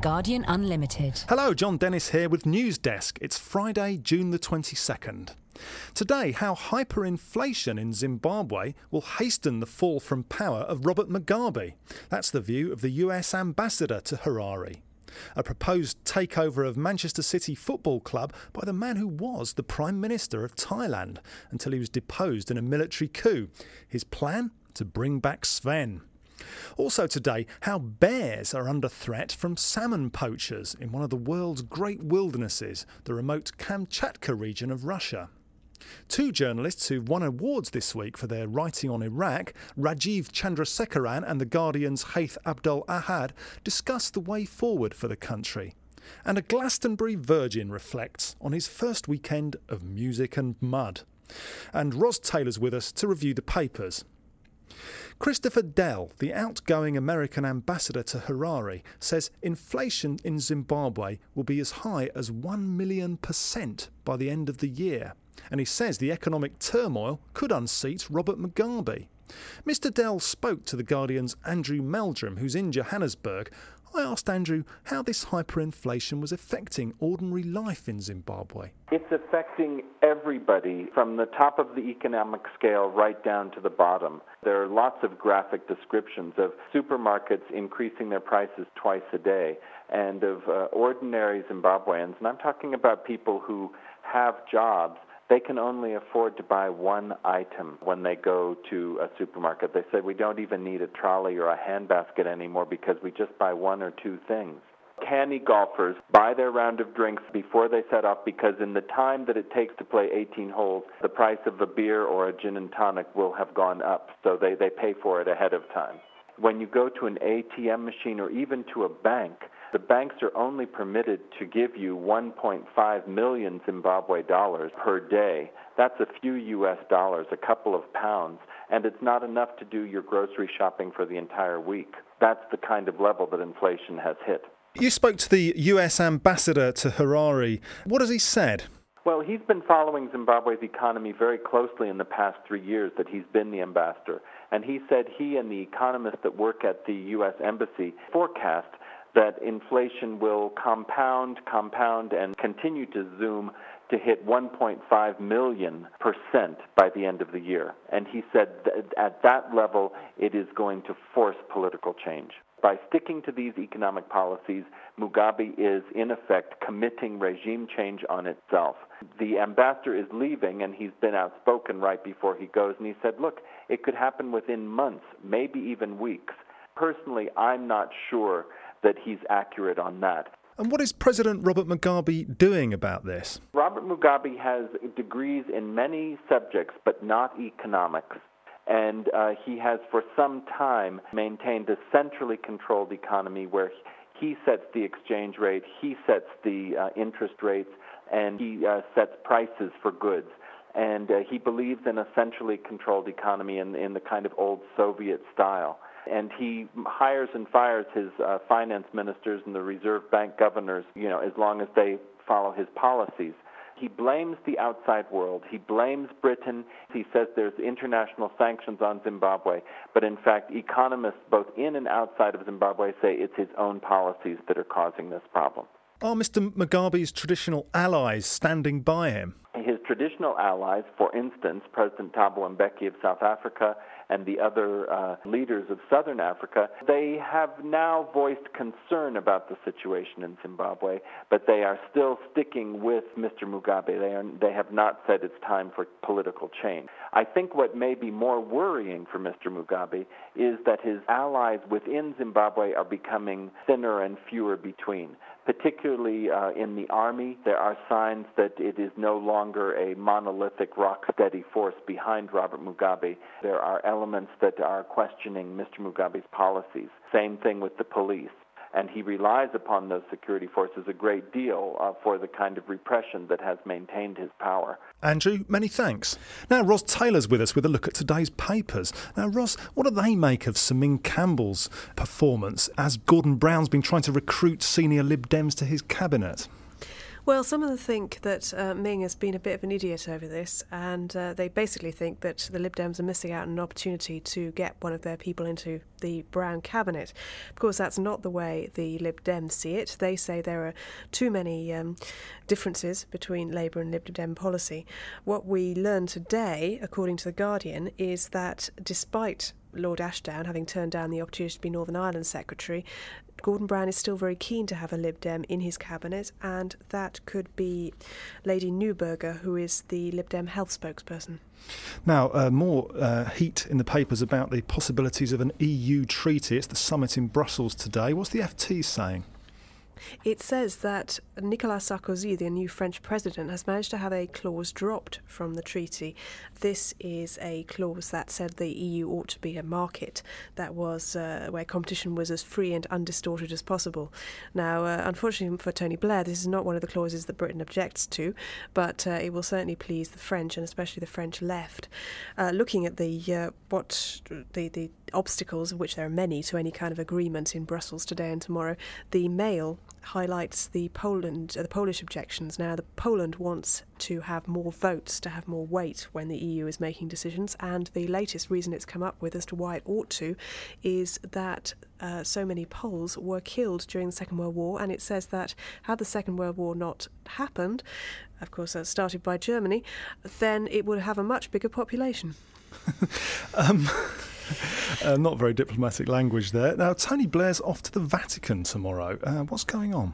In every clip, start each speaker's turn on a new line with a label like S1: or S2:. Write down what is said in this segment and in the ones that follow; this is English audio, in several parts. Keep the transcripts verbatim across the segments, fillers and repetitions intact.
S1: Guardian Unlimited.
S2: Hello, John Dennis here with News Desk. It's Friday, June the twenty-second. Today, how hyperinflation in Zimbabwe will hasten the fall from power of Robert Mugabe. That's the view of the U S ambassador to Harare. A proposed takeover of Manchester City Football Club by the man who was the Prime Minister of Thailand until he was deposed in a military coup. His plan? To bring back Sven. Also today, how bears are under threat from salmon poachers in one of the world's great wildernesses, the remote Kamchatka region of Russia. Two journalists who've won awards this week for their writing on Iraq, Rajiv Chandrasekaran and The Guardian's Hayth Abdul Ahad, discuss the way forward for the country. And a Glastonbury virgin reflects on his first weekend of music and mud. And Ros Taylor's with us to review the papers. Christopher Dell, the outgoing American ambassador to Harare, says inflation in Zimbabwe will be as high as one million percent by the end of the year. And he says the economic turmoil could unseat Robert Mugabe. Mister Dell spoke to The Guardian's Andrew Meldrum, who's in Johannesburg. I asked Andrew how this hyperinflation was affecting ordinary life in Zimbabwe.
S3: It's affecting everybody from the top of the economic scale right down to the bottom. There are lots of graphic descriptions of supermarkets increasing their prices twice a day and of uh, ordinary Zimbabweans, and I'm talking about people who have jobs. They can only afford to buy one item when they go to a supermarket. They say we don't even need a trolley or a handbasket anymore because we just buy one or two things. Canny golfers buy their round of drinks before they set off because in the time that it takes to play eighteen holes, the price of a beer or a gin and tonic will have gone up, so they, they pay for it ahead of time. When you go to an A T M machine or even to a bank, the banks are only permitted to give you one point five million Zimbabwe dollars per day. That's a few U S dollars, a couple of pounds, and it's not enough to do your grocery shopping for the entire week. That's the kind of level that inflation has hit.
S2: You spoke to the U S ambassador to Harare. What has he said?
S3: Well, he's been following Zimbabwe's economy very closely in the past three years that he's been the ambassador. And he said he and the economists that work at the U S Embassy forecast that inflation will compound, compound, and continue to zoom to hit one point five million percent by the end of the year. And he said that at that level, it is going to force political change. By sticking to these economic policies, Mugabe is, in effect, committing regime change on itself. The ambassador is leaving, and he's been outspoken right before he goes, and he said, look, it could happen within months, maybe even weeks. Personally, I'm not sure that he's accurate on that.
S2: And what is President Robert Mugabe doing about this?
S3: Robert Mugabe has degrees in many subjects, but not economics. And uh, he has for some time maintained a centrally controlled economy where he sets the exchange rate, he sets the uh, interest rates, and he uh, sets prices for goods. And uh, he believes in a centrally controlled economy in, in the kind of old Soviet style. And he hires and fires his uh, finance ministers and the Reserve Bank governors, you know, as long as they follow his policies. He blames the outside world. He blames Britain. He says there's international sanctions on Zimbabwe. But in fact, economists both in and outside of Zimbabwe say it's his own policies that are causing this problem.
S2: Are Mister Mugabe's traditional allies standing by him?
S3: His traditional allies, for instance, President Thabo Mbeki of South Africa and the other uh, leaders of Southern Africa, they have now voiced concern about the situation in Zimbabwe, but they are still sticking with Mister Mugabe. They, are, they have not said it's time for political change. I think what may be more worrying for Mister Mugabe is that his allies within Zimbabwe are becoming thinner and fewer between. Particularly uh, in the army, there are signs that it is no longer a monolithic, rock-steady force behind Robert Mugabe. There are elements that are questioning Mister Mugabe's policies. Same thing with the police. And he relies upon those security forces a great deal uh, for the kind of repression that has maintained his power.
S2: Andrew, many thanks. Now, Ros Taylor's with us with a look at today's papers. Now, Ros, what do they make of Sir Ming Campbell's performance as Gordon Brown's been trying to recruit senior Lib Dems to his cabinet?
S1: Well, some of them think that uh, Ming has been a bit of an idiot over this, and uh, they basically think that the Lib Dems are missing out on an opportunity to get one of their people into the Brown cabinet. Of course, that's not the way the Lib Dems see it. They say there are too many um, differences between Labour and Lib Dem policy. What we learned today, according to The Guardian, is that despite Lord Ashdown having turned down the opportunity to be Northern Ireland Secretary, Gordon Brown is still very keen to have a Lib Dem in his cabinet, and that could be Lady Neuberger, who is the Lib Dem health spokesperson.
S2: Now, uh, more uh, heat in the papers about the possibilities of an E U treaty. It's the summit in Brussels today. What's the F T saying?
S1: It says that Nicolas Sarkozy, the new French president, has managed to have a clause dropped from the treaty. This is a clause that said the E U ought to be a market that was uh, where competition was as free and undistorted as possible. Now, uh, unfortunately for Tony Blair, this is not one of the clauses that Britain objects to, but uh, it will certainly please the French, and especially the French left. Uh, looking at the uh, what the the obstacles, of which there are many, to any kind of agreement in Brussels today and tomorrow, the Mail highlights the Poland, uh, the Polish objections. Now, the Poland wants to have more votes, to have more weight when the E U is making decisions, and the latest reason it's come up with as to why it ought to is that uh, so many Poles were killed during the Second World War, and it says that had the Second World War not happened, of course that started by Germany, then it would have a much bigger population.
S2: um... Uh, not very diplomatic language there. Now, Tony Blair's off to the Vatican tomorrow. Uh, what's going on?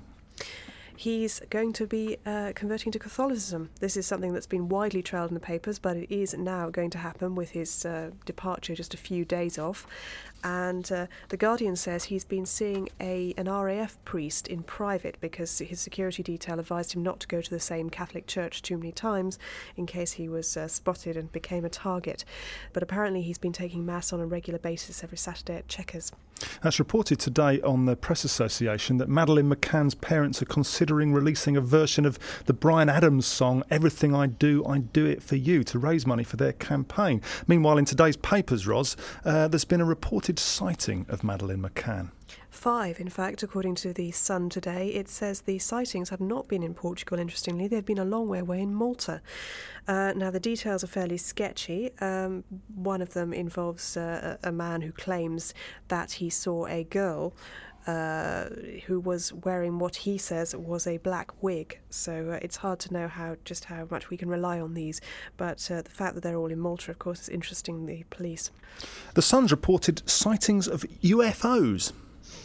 S1: He's going to be uh, converting to Catholicism. This is something that's been widely trailed in the papers, but it is now going to happen with his uh, departure just a few days off. And uh, The Guardian says he's been seeing a an R A F priest in private because his security detail advised him not to go to the same Catholic church too many times in case he was uh, spotted and became a target. But apparently he's been taking Mass on a regular basis every Saturday at Chequers.
S2: That's reported today on the Press Association that Madeleine McCann's parents are considering releasing a version of the Bryan Adams song Everything I Do, I Do It For You to raise money for their campaign. Meanwhile, in today's papers, Ros, uh, there's been a reported sighting of Madeleine McCann.
S1: Five, in fact, according to the Sun today. It says the sightings have not been in Portugal, interestingly. They've been a long way away in Malta. Uh, now, the details are fairly sketchy. Um, one of them involves uh, a man who claims that he saw a girl uh, who was wearing what he says was a black wig. So uh, it's hard to know how just how much we can rely on these. But uh, the fact that they're all in Malta, of course, is interesting the police.
S2: The Sun's reported sightings of U F Os.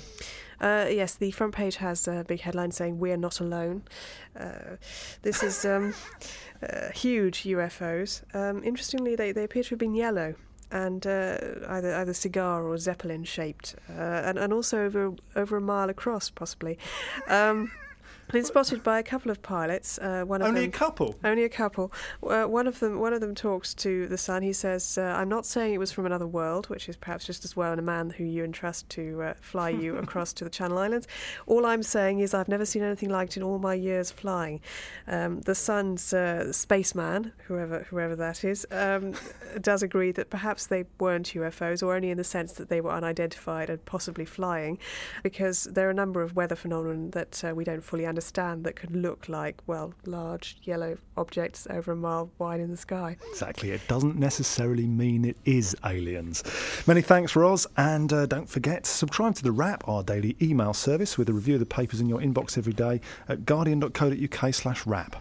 S1: Uh, yes, the front page has a big headline saying "We're not alone." Uh, this is um, uh, huge U F Os. Um, interestingly, they, they appear to have been yellow and uh, either either cigar or zeppelin shaped, uh, and and also over over a mile across, possibly. Um, Been spotted by a couple of pilots. Uh, one of
S2: only
S1: them,
S2: a couple.
S1: Only a couple. Uh, one of them. One of them talks to the Sun. He says, uh, "I'm not saying it was from another world, which is perhaps just as well in a man who you entrust to uh, fly you across to the Channel Islands. All I'm saying is I've never seen anything like it in all my years flying." Um, the Sun's uh, spaceman, whoever whoever that is, um, does agree that perhaps they weren't U F Os, or only in the sense that they were unidentified and possibly flying, because there are a number of weather phenomena that uh, we don't fully understand. understand that could look like, well, large yellow objects over a mile wide in the sky.
S2: Exactly. It doesn't necessarily mean it is aliens. Many thanks, Ros, and uh, don't forget to subscribe to The Wrap, our daily email service with a review of the papers in your inbox every day at guardian.co.uk slash wrap.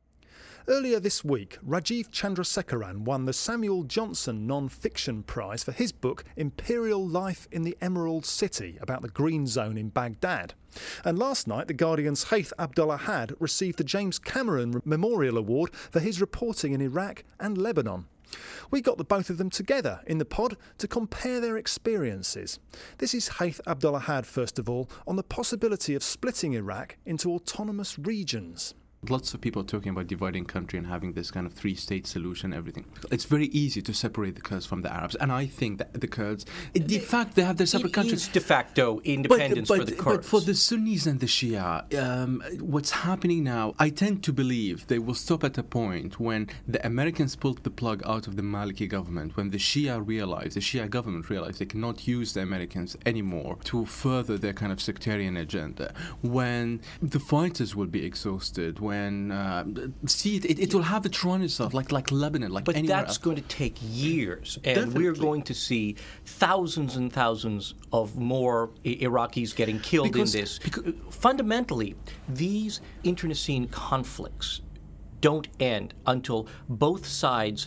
S2: Earlier this week, Rajiv Chandrasekaran won the Samuel Johnson Non-Fiction Prize for his book Imperial Life in the Emerald City, about the Green Zone in Baghdad. And last night, The Guardian's Hayth Abdulahad received the James Cameron Memorial Award for his reporting in Iraq and Lebanon. We got the both of them together in the pod to compare their experiences. This is Hayth Abdulahad, first of all, on the possibility of splitting Iraq into autonomous regions.
S4: Lots of people are talking about dividing country and having this kind of three-state solution, everything. It's very easy to separate the Kurds from the Arabs, and I think that the Kurds, de facto, they have their separate
S5: it
S4: countries.
S5: Is de facto independence
S4: but, but,
S5: for the Kurds.
S4: But for the Sunnis and the Shia, um, what's happening now, I tend to believe they will stop at a point when the Americans pulled the plug out of the Maliki government, when the Shia realized, the Shia government realized they cannot use the Americans anymore to further their kind of sectarian agenda, when the fighters will be exhausted, when when uh, see it, it, it will have its run itself, like like Lebanon, like
S5: but
S4: anywhere
S5: that's
S4: else.
S5: going to take years, and
S4: Definitely.
S5: we're going to see thousands and thousands of more I- Iraqis getting killed
S4: Because-
S5: in this.
S4: because-
S5: Fundamentally, these internecine conflicts don't end until both sides'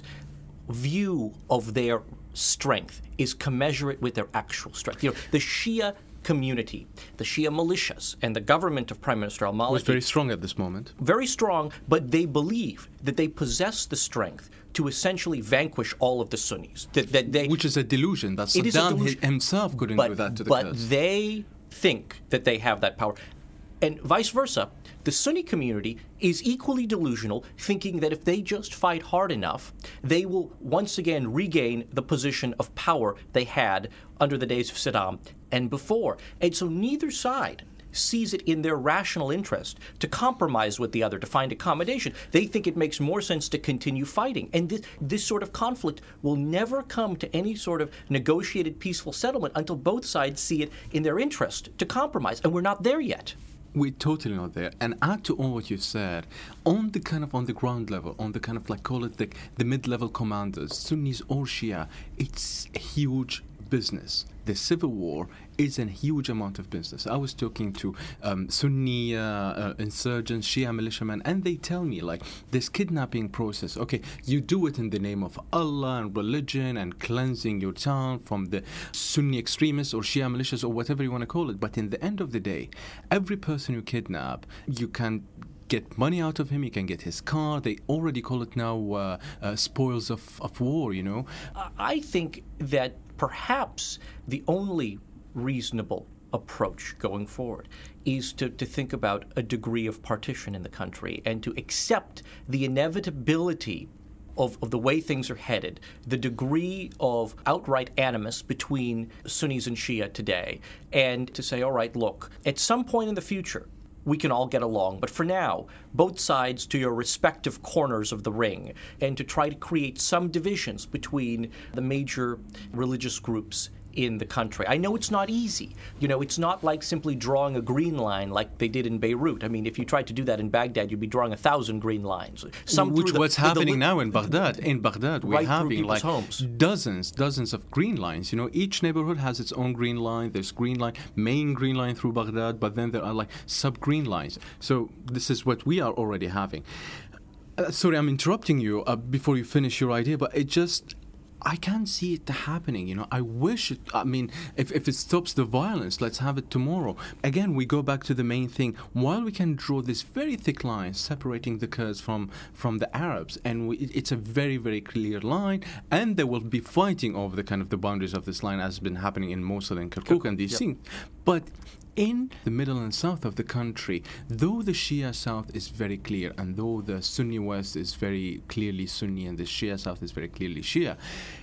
S5: view of their strength is commensurate with their actual strength. You know, the Shia community, the Shia militias, and the government of Prime Minister al-Maliki
S4: was very strong at this moment.
S5: very strong, but they believe that they possess the strength to essentially vanquish all of the Sunnis. That, that they,
S4: Which is a delusion. That
S5: It is a
S4: Saddam
S5: delusion.
S4: himself couldn't
S5: but,
S4: do that to the
S5: but
S4: Kurds.
S5: they think that they have that power. And vice versa, the Sunni community is equally delusional, thinking that if they just fight hard enough, they will once again regain the position of power they had under the days of Saddam and before. And so neither side sees it in their rational interest to compromise with the other, to find accommodation. They think it makes more sense to continue fighting. And this, this sort of conflict will never come to any sort of negotiated peaceful settlement until both sides see it in their interest to compromise. And we're not there yet.
S4: We're totally not there. And add to all what you said, on the kind of on the ground level, on the kind of like call it the, the mid-level commanders, Sunnis or Shia, it's a huge business. The civil war is a huge amount of business. I was talking to um, Sunni uh, uh, insurgents, Shia militiamen, and they tell me like this kidnapping process. Okay, you do it in the name of Allah and religion and cleansing your town from the Sunni extremists or Shia militias or whatever you want to call it. But in the end of the day, every person you kidnap, you can get money out of him, you can get his car. They already call it now uh, uh, spoils of, of war, you know.
S5: I think that perhaps the only reasonable approach going forward is to, to think about a degree of partition in the country and to accept the inevitability of, of the way things are headed, the degree of outright animus between Sunnis and Shia today, and to say, all right, look, at some point in the future, we can all get along. But for now, both sides to your respective corners of the ring, and to try to create some divisions between the major religious groups in the country. I know it's not easy. You know, it's not like simply drawing a green line like they did in Beirut. I mean, if you tried to do that in Baghdad, you'd be drawing a thousand green lines. Some
S4: Which
S5: the,
S4: what's
S5: the,
S4: happening
S5: the,
S4: now in Baghdad. In Baghdad, we're
S5: right through
S4: having
S5: people's
S4: like
S5: homes.
S4: dozens, dozens of green lines. You know, each neighborhood has its own green line. There's green line, main green line through Baghdad, but then there are like sub-green lines. So this is what we are already having. Uh, sorry, I'm interrupting you uh, before you finish your idea, but it just... I can't see it happening, you know. I wish it, I mean, if, if it stops the violence, let's have it tomorrow. Again, we go back to the main thing. While we can draw this very thick line separating the Kurds from, from the Arabs, and we, it's a very, very clear line, and they will be fighting over the kind of the boundaries of this line as has been happening in Mosul and Kirkuk and these
S5: yep.
S4: things. But in the middle and south of the country, though the Shia south is very clear, and though the Sunni west is very clearly Sunni and the Shia south is very clearly Shia,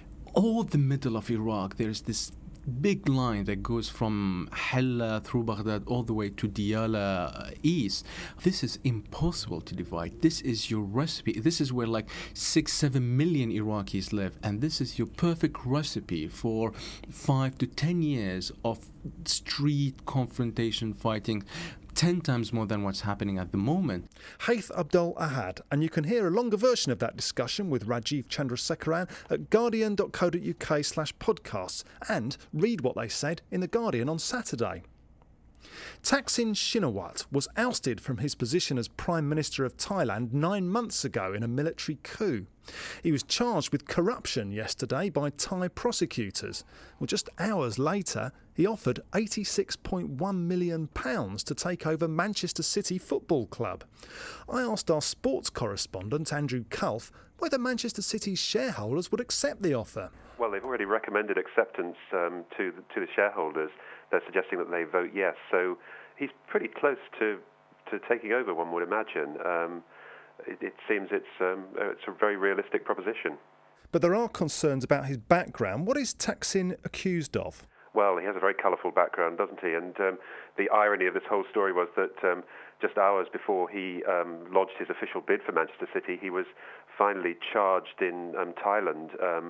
S4: all the middle of Iraq, there's this big line that goes from Halla through Baghdad all the way to Diyala uh, east. This is impossible to divide. This is your recipe. This is where like six, seven million Iraqis live, and this is your perfect recipe for five to ten years of street confrontation fighting, ten times more than what's happening at the moment.
S2: Hayth Abdul Ahad, and you can hear a longer version of that discussion with Rajiv Chandrasekaran at guardian.co.uk slash podcasts, and read what they said in The Guardian on Saturday. Thaksin Shinawatra was ousted from his position as Prime Minister of Thailand nine months ago in a military coup. He was charged with corruption yesterday by Thai prosecutors. Well, just hours later, he offered eighty-six point one million pounds to take over Manchester City Football Club. I asked our sports correspondent, Andrew Culf, whether Manchester City's shareholders would accept the offer.
S6: Well, they've already recommended acceptance um, to, the, to the shareholders. They're suggesting that they vote yes. So he's pretty close to, to taking over, one would imagine. Um, it, it seems it's, um, it's a very realistic proposition.
S2: But there are concerns about his background. What is Thaksin accused of?
S6: Well, he has a very colourful background, doesn't he? And um, the irony of this whole story was that um, just hours before he um, lodged his official bid for Manchester City, he was finally charged in um, Thailand um,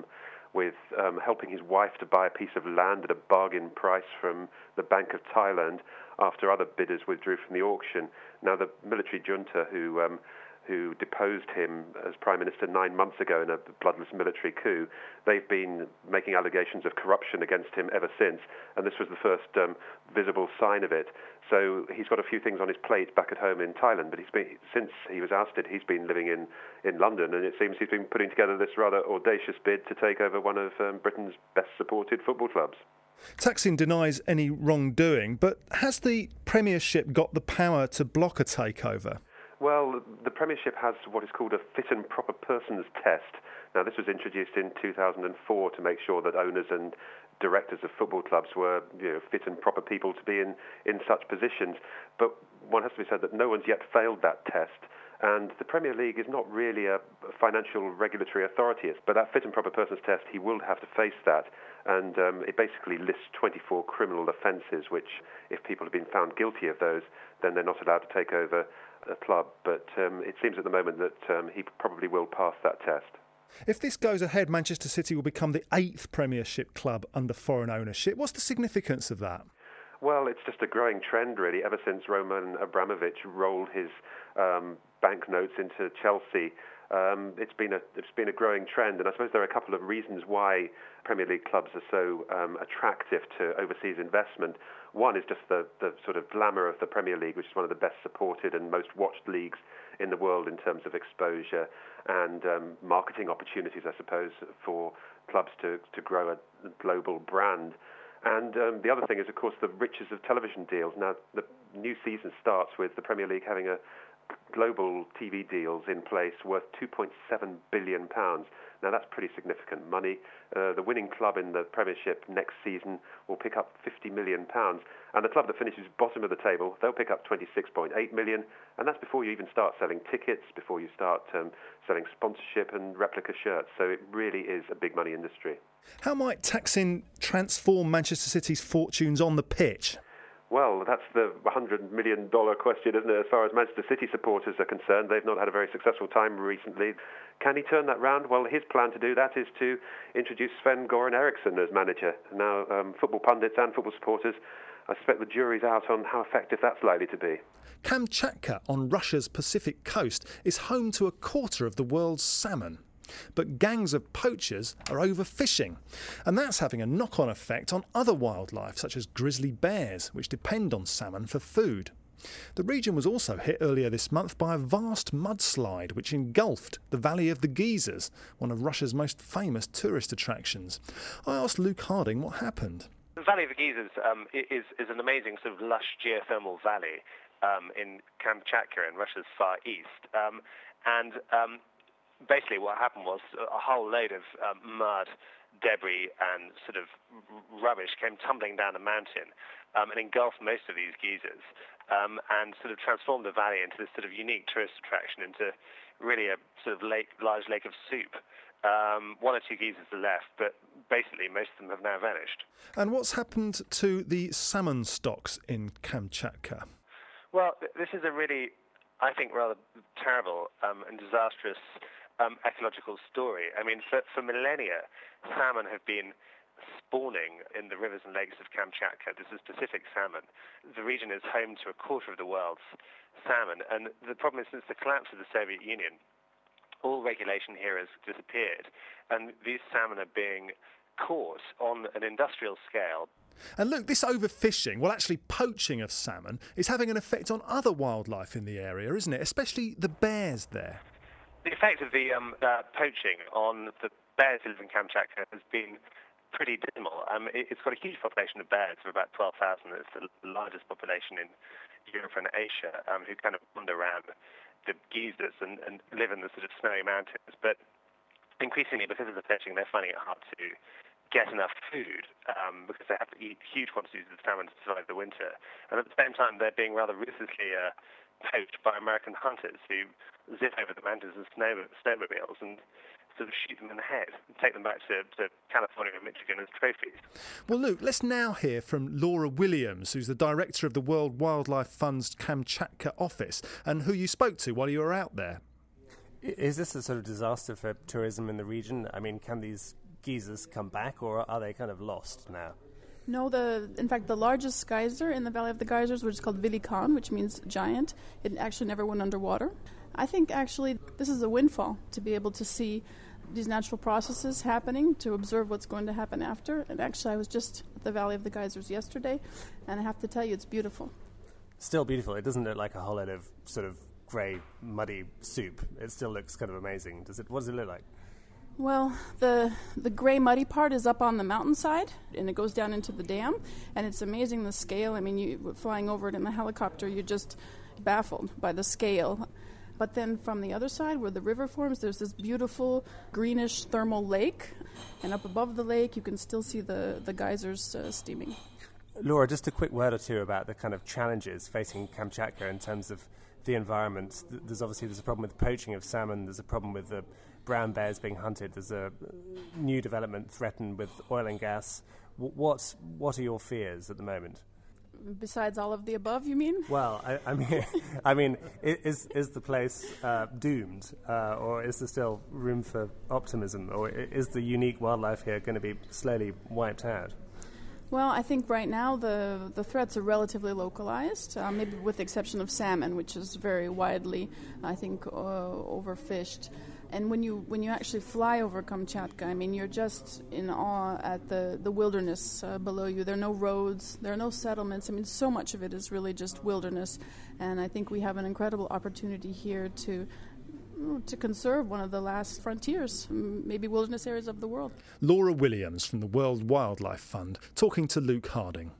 S6: with um, helping his wife to buy a piece of land at a bargain price from the Bank of Thailand after other bidders withdrew from the auction. Now, the military junta who um, who deposed him as Prime Minister nine months ago in a bloodless military coup, they've been making allegations of corruption against him ever since, and this was the first um, visible sign of it. So he's got a few things on his plate back at home in Thailand, but he's been, since he was ousted, he's been living in, in London, and it seems he's been putting together this rather audacious bid to take over one of um, Britain's best-supported football clubs.
S2: Thaksin denies any wrongdoing, but has the Premiership got the power to block a takeover?
S6: Well, the Premiership has what is called a fit and proper persons test. Now, this was introduced in two thousand four to make sure that owners and directors of football clubs were, you know, fit and proper people to be in, in such positions. But one has to be said that no one's yet failed that test. And the Premier League is not really a financial regulatory authority. But that fit and proper persons test, he will have to face that. And um, it basically lists twenty-four criminal offences, which, if people have been found guilty of those, then they're not allowed to take over a club. But um, it seems at the moment that um, he probably will pass that test.
S2: If this goes ahead, Manchester City will become the eighth Premiership club under foreign ownership. What's the significance of that?
S6: Well, it's just a growing trend, really, ever since Roman Abramovich rolled his um, banknotes into Chelsea. Um, it's been a it's been a growing trend, and I suppose there are a couple of reasons why Premier League clubs are so um, attractive to overseas investment. One is just the, the sort of glamour of the Premier League, which is one of the best supported and most watched leagues in the world in terms of exposure and um, marketing opportunities, I suppose, for clubs to, to grow a global brand. And um, the other thing is, of course, the riches of television deals. Now, the new season starts with the Premier League having a global T V deals in place worth two point seven billion pounds. Now, that's pretty significant money. Uh, the winning club in the Premiership next season will pick up fifty million pounds. And the club that finishes bottom of the table, they'll pick up twenty-six point eight million pounds. And that's before you even start selling tickets, before you start um, selling sponsorship and replica shirts. So it really is a big money industry.
S2: How might Thaksin transform Manchester City's fortunes on the pitch?
S6: Well, that's the one hundred million dollars question, isn't it? As far as Manchester City supporters are concerned, they've not had a very successful time recently. Can he turn that round? Well, his plan to do that is to introduce Sven-Göran Eriksson as manager. Now, um, football pundits and football supporters, I suspect the jury's out on how effective that's likely to be.
S2: Kamchatka on Russia's Pacific coast is home to a quarter of the world's salmon. But gangs of poachers are overfishing, and that's having a knock-on effect on other wildlife, such as grizzly bears, which depend on salmon for food. The region was also hit earlier this month by a vast mudslide which engulfed the Valley of the Geysers, one of Russia's most famous tourist attractions. I asked Luke Harding what happened.
S7: The Valley of the Geysers um, is, is an amazing sort of lush geothermal valley um, in Kamchatka in Russia's far east. Um, and um, basically what happened was a whole load of um, mud, debris and sort of rubbish came tumbling down the mountain um, and engulfed most of these geysers um, and sort of transformed the valley into this sort of unique tourist attraction, into really a sort of lake, large lake of soup. Um, one or two geysers are left, but basically most of them have now vanished.
S2: And what's happened to the salmon stocks in Kamchatka?
S7: Well, this is a really, I think, rather terrible um, and disastrous Um, ecological story. I mean, for, for millennia, salmon have been spawning in the rivers and lakes of Kamchatka. This is Pacific salmon. The region is home to a quarter of the world's salmon, and the problem is, since the collapse of the Soviet Union, all regulation here has disappeared, and these salmon are being caught on an industrial scale.
S2: And look, this overfishing, well, actually poaching of salmon, is having an effect on other wildlife in the area, isn't it? Especially the bears there.
S7: The effect of the um, uh, poaching on the bears who live in Kamchatka has been pretty dismal. Um, it, it's got a huge population of bears, of about twelve thousand. It's the largest population in Europe and Asia, um, who kind of wander around the geysers and, and live in the sort of snowy mountains. But increasingly, because of the poaching, they're finding it hard to get enough food um, because they have to eat huge quantities of salmon to survive the winter. And at the same time, they're being rather ruthlessly uh, poached by American hunters who zip over the mountains in snow, snowmobiles and sort of shoot them in the head and take them back to, to California and Michigan as trophies.
S2: Well, Luke, let's now hear from Laura Williams, who's the director of the World Wildlife Fund's Kamchatka office and who you spoke to while you were out there.
S8: Is this a sort of disaster for tourism in the region? I mean, can these geysers come back, or are they kind of lost now?
S9: No, the in fact, the largest geyser in the Valley of the Geysers, which is called Vili Khan, which means giant, it actually never went underwater. I think actually this is a windfall to be able to see these natural processes happening, to observe what's going to happen after. And actually, I was just at the Valley of the Geysers yesterday, and I have to tell you, it's beautiful.
S8: Still beautiful. It doesn't look like a whole lot of sort of grey, muddy soup. It still looks kind of amazing. Does it? What does it look like?
S9: Well, the the grey muddy part is up on the mountainside, and it goes down into the dam, and it's amazing the scale. I mean, you flying over it in the helicopter, you're just baffled by the scale. But then from the other side, where the river forms, there's this beautiful greenish thermal lake, and up above the lake, you can still see the, the geysers uh, steaming.
S8: Laura, just a quick word or two about the kind of challenges facing Kamchatka in terms of the environment. There's obviously there's a problem with poaching of salmon, there's a problem with the brown bears being hunted, there's a new development threatened with oil and gas. What's, what are your fears at the moment?
S9: Besides all of the above, you mean?
S8: Well, I, I mean, I mean, is is the place uh, doomed, uh, or is there still room for optimism, or is the unique wildlife here going to be slowly wiped out?
S9: Well, I think right now the the threats are relatively localized, uh, maybe with the exception of salmon, which is very widely, I think, uh, overfished. And when you when you actually fly over Kamchatka, I mean, you're just in awe at the, the wilderness uh, below you. There are no roads, there are no settlements. I mean, so much of it is really just wilderness. And I think we have an incredible opportunity here to to conserve one of the last frontiers, maybe wilderness areas of the world.
S2: Laura Williams from the World Wildlife Fund talking to Luke Harding.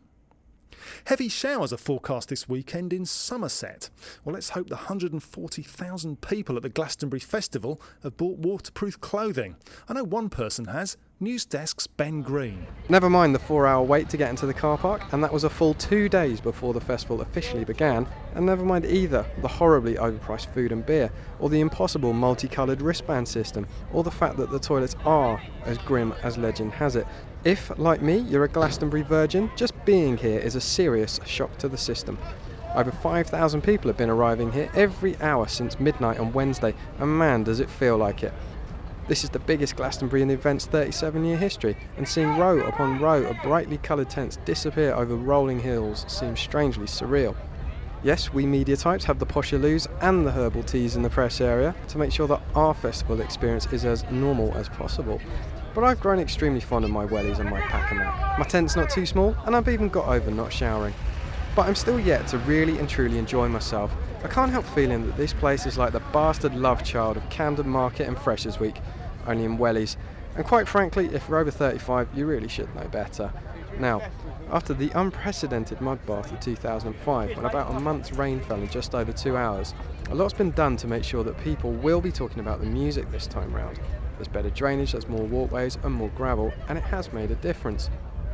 S2: Heavy showers are forecast this weekend in Somerset. Well, let's hope the one hundred forty thousand people at the Glastonbury Festival have bought waterproof clothing. I know one person has. News Desk's Ben Green.
S10: Never mind the four-hour wait to get into the car park, and that was a full two days before the festival officially began, and never mind either the horribly overpriced food and beer, or the impossible multicoloured wristband system, or the fact that the toilets are as grim as legend has it. If, like me, you're a Glastonbury virgin, just being here is a serious shock to the system. Over five thousand people have been arriving here every hour since midnight on Wednesday, and man does it feel like it. This is the biggest Glastonbury in the event's thirty-seven year history, and seeing row upon row of brightly coloured tents disappear over rolling hills seems strangely surreal. Yes, we media types have the poshaloos and the herbal teas in the press area to make sure that our festival experience is as normal as possible. But I've grown extremely fond of my wellies and my pack-a-mac. My tent's not too small, and I've even got over not showering. But I'm still yet to really and truly enjoy myself. I can't help feeling that this place is like the bastard love child of Camden Market and Freshers Week, only in wellies. And quite frankly, if you're over thirty-five, you really should know better. Now, after the unprecedented mud bath of two thousand five, when about a month's rain fell in just over two hours, a lot's been done to make sure that people will be talking about the music this time round. There's better drainage, there's more walkways and more gravel, and it has made a difference.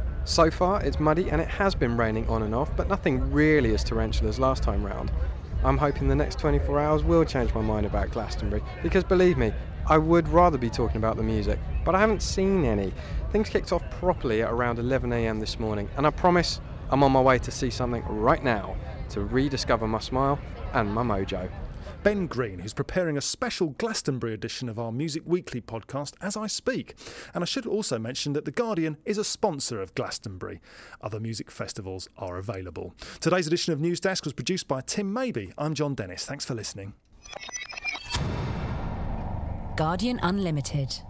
S10: So far, it's muddy and it has been raining on and off, but nothing really as torrential as last time round. I'm hoping the next twenty-four hours will change my mind about Glastonbury, because believe me, I would rather be talking about the music, but I haven't seen any. Things kicked off properly at around eleven a m this morning, and I promise I'm on my way to see something right now to rediscover my smile and my mojo.
S2: Ben Green, who's preparing a special Glastonbury edition of our Music Weekly podcast as I speak. And I should also mention that The Guardian is a sponsor of Glastonbury. Other music festivals are available. Today's edition of News Desk was produced by Tim Maybe. I'm John Dennis. Thanks for listening.
S11: Guardian Unlimited.